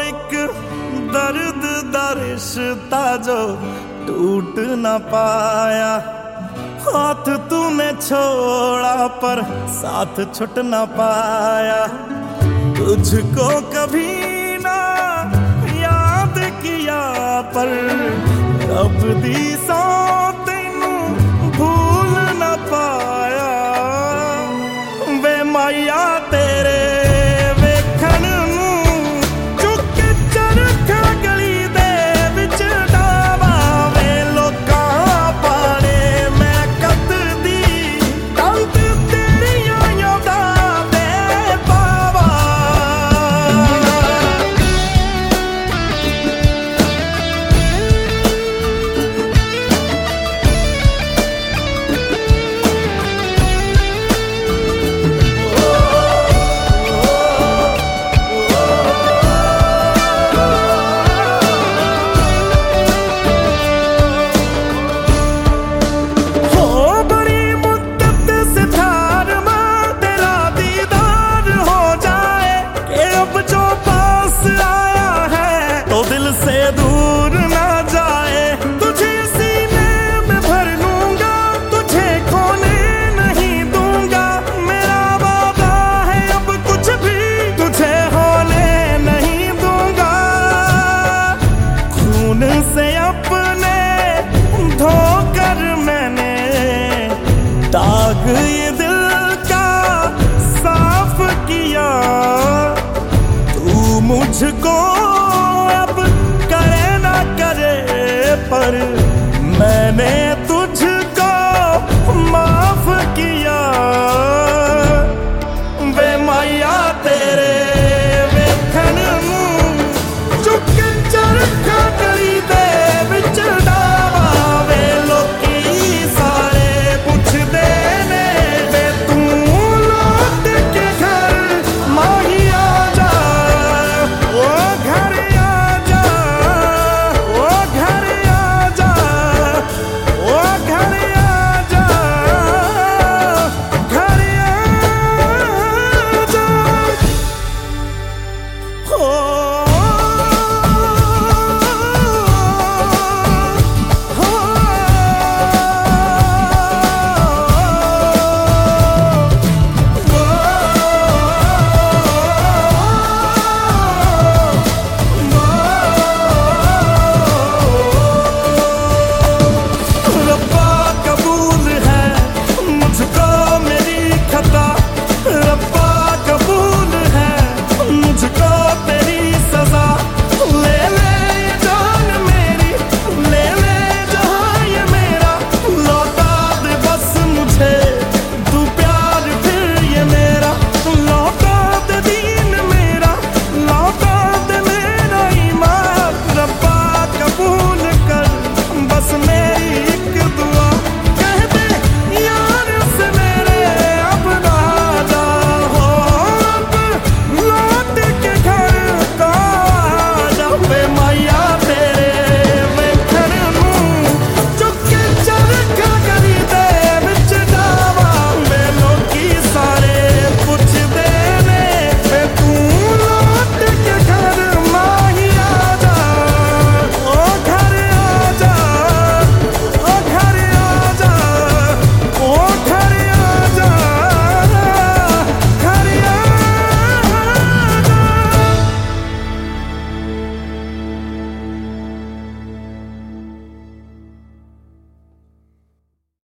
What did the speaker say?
एक दर्द दा रिश्ता जो टूट न पाया, हाथ तूने छोड़ा पर साथ छुट न पाया। तुझको कभी ना याद किया पर रब दी सौ तेनू भूल न पाया। वे माया तेरे वेखण नूं चुक चरखा गली दे विच डावा, वे लोकां पाले मैं कतदी तंत तेरियां यादां दे पावा। दिल से दूर ना जाए, तुझे सीने में भर लूंगा, तुझे खोने नहीं दूंगा। मेरा वादा है अब कुछ भी तुझे होने नहीं दूंगा। खून से अपने धोकर मैंने दाग ये दिल का साफ किया। तू मुझको पर मैंने